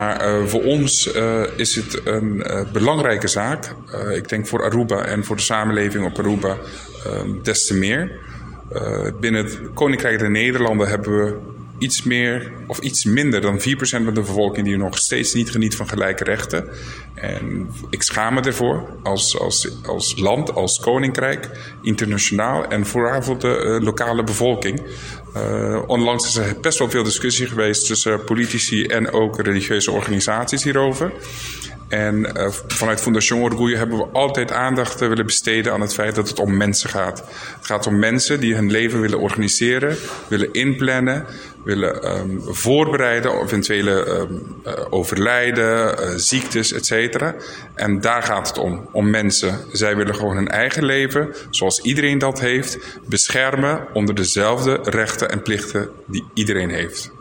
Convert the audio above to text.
Maar voor ons is het een belangrijke zaak. Ik denk voor Aruba en voor de samenleving op Aruba des te meer. Binnen het Koninkrijk der Nederlanden hebben we iets meer of iets minder dan 4% van de bevolking die nog steeds niet geniet van gelijke rechten. En ik schaam me ervoor als land, als koninkrijk, internationaal en vooral voor de lokale bevolking. Onlangs is er best wel veel discussie geweest tussen politici en ook religieuze organisaties hierover. En vanuit Fondation Orgullo hebben we altijd aandacht willen besteden aan het feit dat het om mensen gaat. Het gaat om mensen die hun leven willen organiseren, willen inplannen, willen voorbereiden op eventuele overlijden, ziektes, etc. En daar gaat het om mensen. Zij willen gewoon hun eigen leven, zoals iedereen dat heeft, beschermen onder dezelfde rechten en plichten die iedereen heeft.